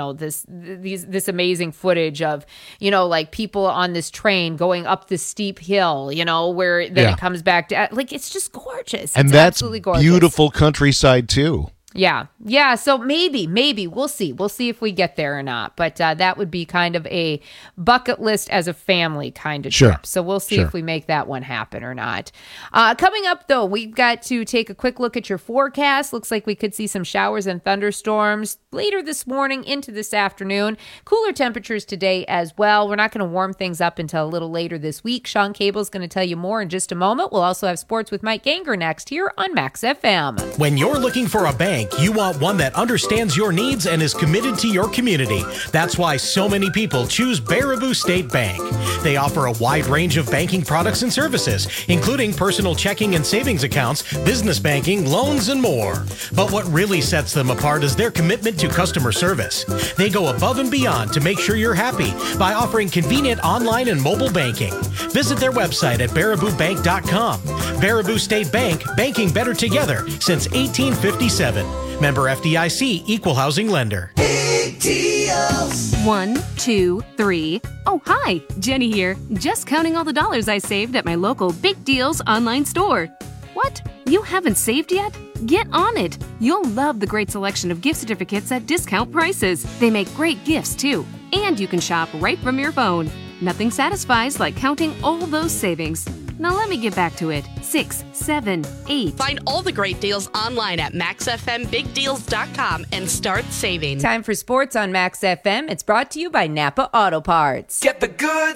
this amazing footage of people on this train going up this steep hill, where then it comes back to it's just gorgeous. gorgeous. And it's that's absolutely gorgeous. Beautiful countryside, too. Yeah. So maybe we'll see. We'll see if we get there or not. But that would be kind of a bucket list as a family kind of trip. So we'll see if we make that one happen or not. Coming up, though, we've got to take a quick look at your forecast. Looks like we could see some showers and thunderstorms later this morning into this afternoon. Cooler temperatures today as well. We're not going to warm things up until a little later this week. Sean Cable's going to tell you more in just a moment. We'll also have sports with Mike Ganger next here on Max FM. When you're looking for a bank, you want one that understands your needs and is committed to your community. That's why so many people choose Baraboo State Bank. They offer a wide range of banking products and services, including personal checking and savings accounts, business banking, loans, and more. But what really sets them apart is their commitment to customer service. They go above and beyond to make sure you're happy by offering convenient online and mobile banking. Visit their website at baraboobank.com. Baraboo State Bank, banking better together since 1857. Member FDIC, Equal Housing Lender. Big deals. 1, 2, 3. Oh, hi. Jenny here. Just counting all the dollars I saved at my local Big Deals online store. What? You haven't saved yet? Get on it. You'll love the great selection of gift certificates at discount prices. They make great gifts, too. And you can shop right from your phone. Nothing satisfies like counting all those savings. Now let me get back to it. 6, 7, 8. Find all the great deals online at maxfmbigdeals.com and start saving. Time for sports on Max FM. It's brought to you by Napa Auto Parts. Get the good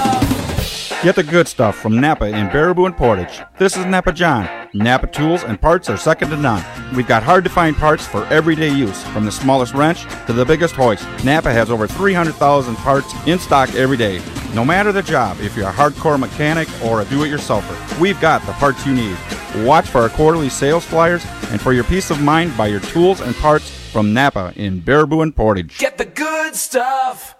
stuff. Get the good stuff from Napa in Baraboo and Portage. This is Napa John. Napa tools and parts are second to none. We've got hard-to-find parts for everyday use, from the smallest wrench to the biggest hoist. Napa has over 300,000 parts in stock every day. No matter the job, if you're a hardcore mechanic or a do-it-yourselfer, we've got the parts you need. Watch for our quarterly sales flyers, and for your peace of mind, buy your tools and parts from Napa in Baraboo and Portage. Get the good stuff.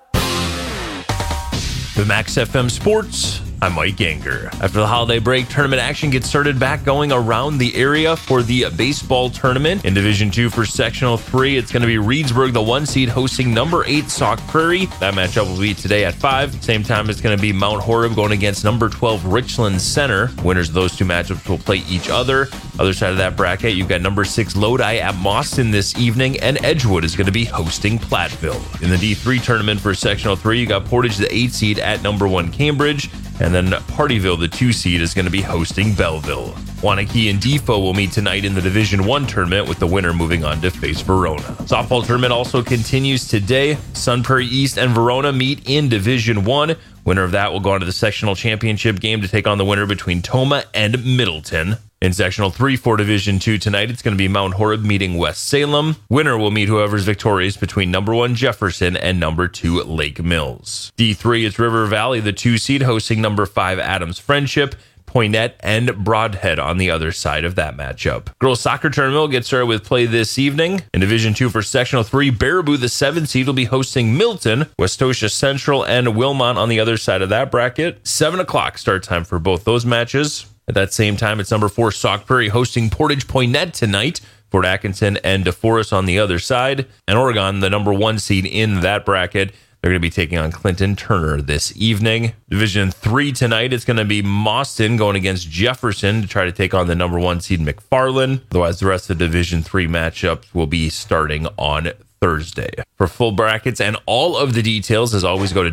The Max FM Sports, I'm Mike Ganger. After the holiday break, tournament action gets started back going around the area for the baseball tournament. In Division 2 for Sectional 3, it's going to be Reedsburg, the 1 seed, hosting number 8 Sauk Prairie. That matchup will be today at 5. Same time, it's going to be Mount Horeb going against number 12 Richland Center. Winners of those two matchups will play each other. Other side of that bracket, you've got number 6 Lodi at Mauston this evening, and Edgewood is going to be hosting Platteville. In the D3 tournament for Sectional 3, you got Portage, the 8 seed, at number 1 Cambridge. And then Partyville, the 2 seed, is going to be hosting Belleville. Wanakee and Defoe will meet tonight in the Division 1 tournament, with the winner moving on to face Verona. Softball tournament also continues today. Sun Prairie East and Verona meet in Division 1. Winner of that will go on to the sectional championship game to take on the winner between Toma and Middleton. In Sectional 3 for Division 2 tonight, it's going to be Mount Horeb meeting West Salem. Winner will meet whoever's victorious between number 1 Jefferson and number 2 Lake Mills. D3, it's River Valley, the 2 seed, hosting number 5 Adams Friendship. Poinnette and Broadhead on the other side of that matchup. Girls soccer tournament will get started with play this evening. In Division 2 for Sectional 3, Baraboo, the 7 seed, will be hosting Milton. Westosha Central and Wilmont on the other side of that bracket. 7 o'clock start time for both those matches. At that same time, it's number 4 Sauk Prairie hosting Portage Poinnette tonight. Fort Atkinson and DeForest on the other side. And Oregon, the number 1 seed in that bracket, they're going to be taking on Clinton Turner this evening. Division 3 tonight, it's going to be Mauston going against Jefferson to try to take on the number 1 seed McFarland. Otherwise, the rest of the Division 3 matchups will be starting on Thursday. For full brackets and all of the details, as always, go to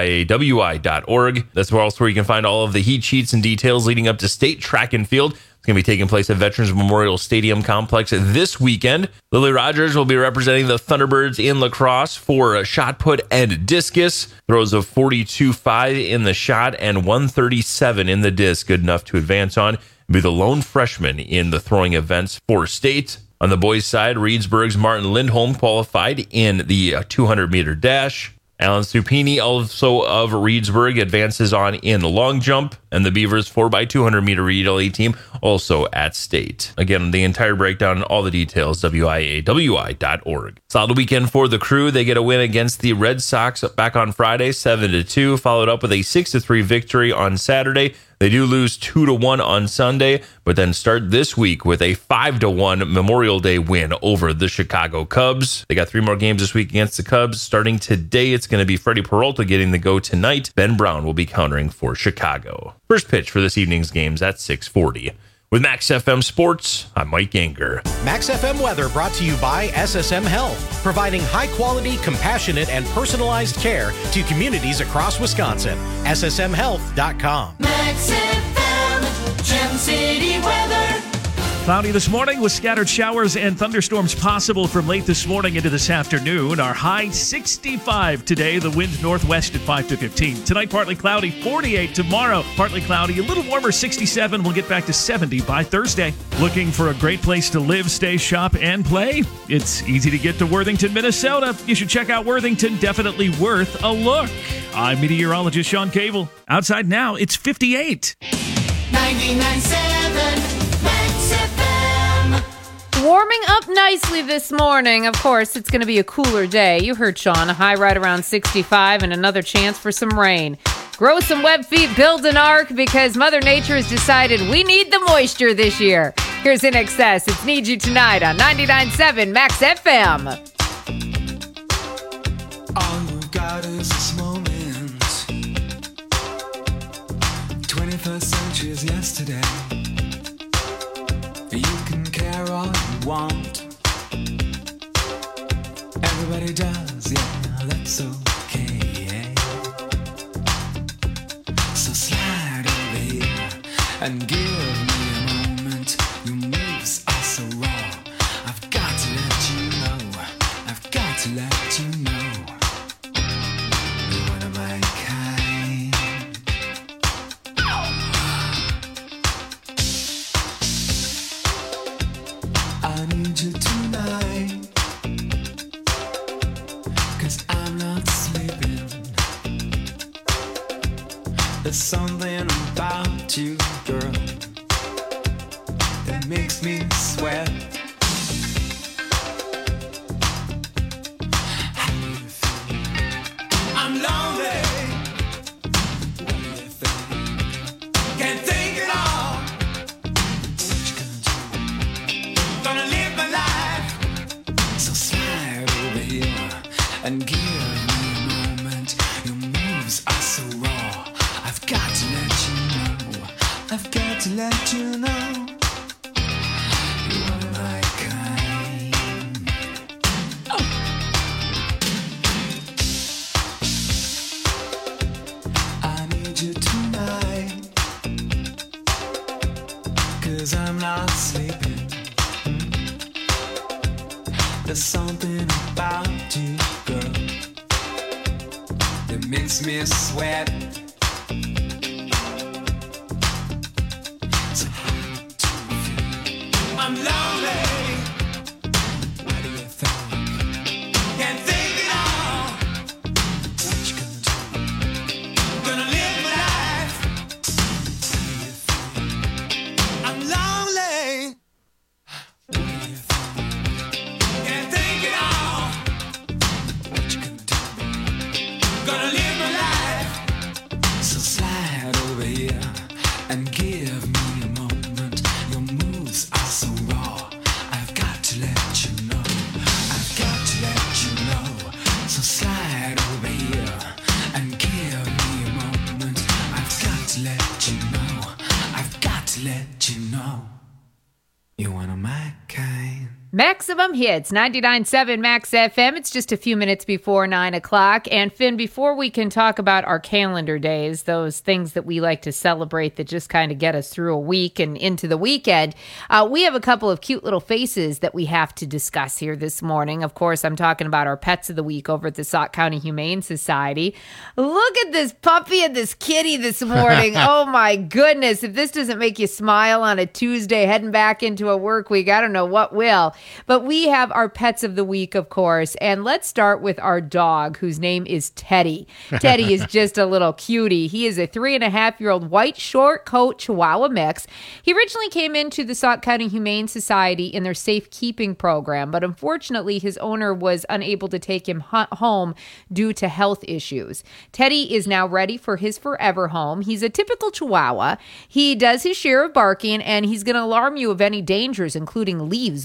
WIAWI.org. That's where you can find all of the heat sheets and details leading up to state track and field. It's going to be taking place at Veterans Memorial Stadium Complex this weekend. Lily Rogers will be representing the Thunderbirds in lacrosse for shot put and discus. Throws of 42.5 in the shot and 137 in the disc. Good enough to advance on. Be the lone freshman in the throwing events for state. On the boys' side, Reedsburg's Martin Lindholm qualified in the 200-meter dash. Alan Supini, also of Reedsburg, advances on in the long jump, and the Beavers 4x200-meter relay team also at state. Again, the entire breakdown and all the details, WIAWI.org. Solid weekend for the Crew. They get a win against the Red Sox back on Friday, 7-2, followed up with a 6-3 victory on Saturday. They do lose 2-1 on Sunday, but then start this week with a 5-1 Memorial Day win over the Chicago Cubs. They got 3 more games this week against the Cubs. Starting today, it's going to be Freddie Peralta getting the go tonight. Ben Brown will be countering for Chicago. First pitch for this evening's games at 6:40. With Max FM Sports, I'm Mike Ganger. Max FM weather brought to you by SSM Health, providing high-quality, compassionate, and personalized care to communities across Wisconsin. SSMHealth.com. Max FM, Gem City weather. Cloudy this morning with scattered showers and thunderstorms possible from late this morning into this afternoon. Our high 65 today. The wind northwest at 5 to 15. Tonight, partly cloudy, 48. Tomorrow, partly cloudy, a little warmer, 67. We'll get back to 70 by Thursday. Looking for a great place to live, stay, shop, and play? It's easy to get to Worthington, Minnesota. You should check out Worthington. Definitely worth a look. I'm meteorologist Sean Cable. Outside now, it's 58. 99.7 Warming up nicely this morning. Of course, it's going to be a cooler day. You heard Sean, a high right around 65 and another chance for some rain. Grow some web feet, build an ark, because Mother Nature has decided we need the moisture this year. Here's In Excess. It's Need You Tonight on 99.7 Max FM. All you got is this moment. 21st century is yesterday. You can care all you want. Everybody does, yeah, that's okay. So slide over here and give me a moment. Your moves are so raw. I've got to let you know. I've got to let you know. You're one of my kind. I need you tonight, 'cause I'm not sleeping. There's something about you, girl, that makes me sweat. How do you feel? I'm lonely. What do you think? Can't think at all. What you gonna do? Gonna live my life. So slide over here and give me a moment. Your moves are so raw. I've got to let you know. I've got to let you know. You're one of my kind. Oh. I need you tonight, 'cause I'm not sleeping. There's something about you, girl, that makes me sweat. So how do you feel? I'm lonely. What do you think? Can't think at all. What you gonna do? Gonna live my life. How do you feel? I'm lonely. What do you think? Can't think at all. What you gonna do? Gonna live my life. So slide over here and give me a moment. Your moves are so raw. I've got to let you know. I've got to let you know. So slide over here and give me a moment. I've got to let you know. I've got to let you know. You're one of my kind. Maximum Hits, 99.7 Max FM. It's just a few minutes before 9 o'clock. And Finn, before we can talk about our calendar days, those things that we like to celebrate that just kind of get us through a week and into the weekend, we have a couple of cute little faces that we have to discuss here this morning. Of course, I'm talking about our Pets of the Week over at the Sauk County Humane Society. Look at this puppy and this kitty this morning. Oh, my goodness. If this doesn't make you smile on a Tuesday heading back into a work week, I don't know what will. But we have our Pets of the Week, of course, and let's start with our dog, whose name is Teddy. Teddy is just a little cutie. He is a 3.5-year-old white short coat Chihuahua mix. He originally came into the Sauk County Humane Society in their safekeeping program, but unfortunately his owner was unable to take him home due to health issues. Teddy is now ready for his forever home. He's a typical Chihuahua. He does his share of barking, and he's going to alarm you of any dangers, including leaves blowing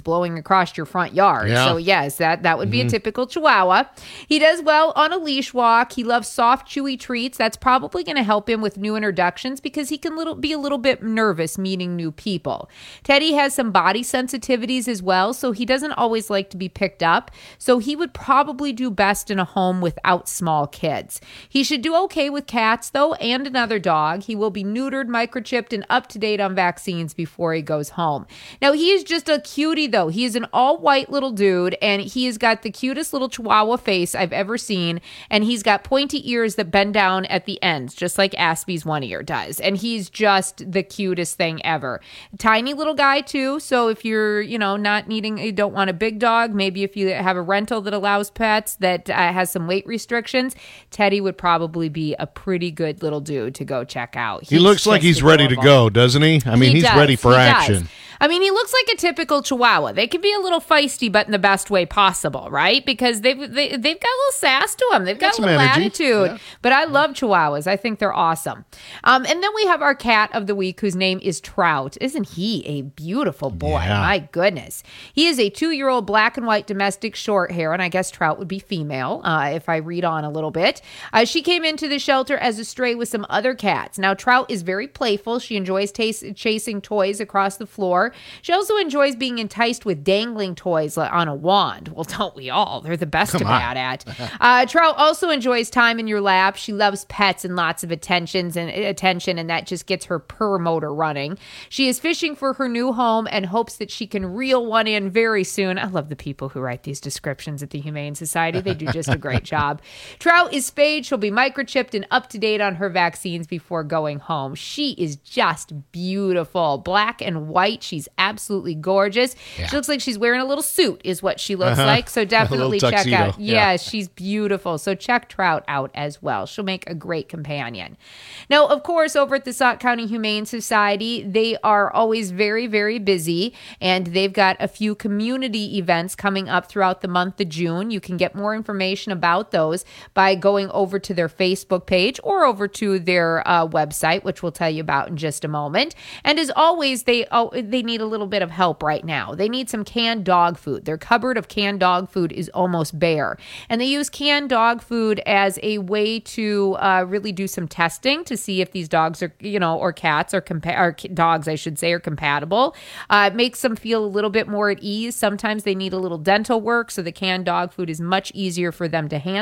across your front yard. Yeah. So yes, that would be a typical Chihuahua. He does well on a leash walk. He loves soft, chewy treats. That's probably going to help him with new introductions because he can be a little bit nervous meeting new people. Teddy has some body sensitivities as well, so he doesn't always like to be picked up. So he would probably do best in a home without small kids. He should do okay with cats, though, and another dog. He will be neutered, microchipped, and up to date on vaccines before he goes home. Now, he is just a cutie, though. He is an all-white little dude, and he has got the cutest little Chihuahua face I've ever seen, and he's got pointy ears that bend down at the ends, just like Aspie's one ear does, and he's just the cutest thing ever. Tiny little guy, too, so if you're, you don't want a big dog, maybe if you have a rental that allows pets that has some weight restrictions, Teddy would probably be a pretty good little dude to go check out. He looks like he's ready to go, doesn't he? I mean, he's ready for action. I mean, he looks like a typical Chihuahua. They can be a little feisty, but in the best way possible, right? Because they've got a little sass to them. They've got a little attitude. Yeah. But I love Chihuahuas. I think they're awesome. And then we have our cat of the week, whose name is Trout. Isn't he a beautiful boy? Yeah. My goodness. He is a 2-year-old black and white domestic short hair, and I guess Trout would be female if I read on a little bit. She came into the shelter as a stray with some other cats. Now, Trout is very playful. She enjoys chasing toys across the floor. She also enjoys being enticed with dangling toys on a wand. Well, don't we all? They're the best to bat at. Trout also enjoys time in your lap. She loves pets and lots of attention, and that just gets her purr motor running. She is fishing for her new home and hopes that she can reel one in very soon. I love the people who write these descriptions at the Humane Society. They do just a great job. Trout is spayed. She'll be microchipped and up to date on her vaccines before going home. She is just beautiful. Black and white. She's absolutely gorgeous. Yeah. She looks like she's wearing a little suit is what she looks like. So definitely check out. Yeah, she's beautiful. So check Trout out as well. She'll make a great companion. Now, of course, over at the Sauk County Humane Society, they are always very, very busy, and they've got a few community events coming up throughout the month of June. You can get more information about those by going over to their Facebook page or over to their website, which we'll tell you about in just a moment. And as always, they need a little bit of help right now. They need some canned dog food. Their cupboard of canned dog food is almost bare. And they use canned dog food as a way to really do some testing to see if these dogs are, or cats or dogs, I should say, are compatible. It makes them feel a little bit more at ease. Sometimes they need a little dental work, so the canned dog food is much easier for them to handle.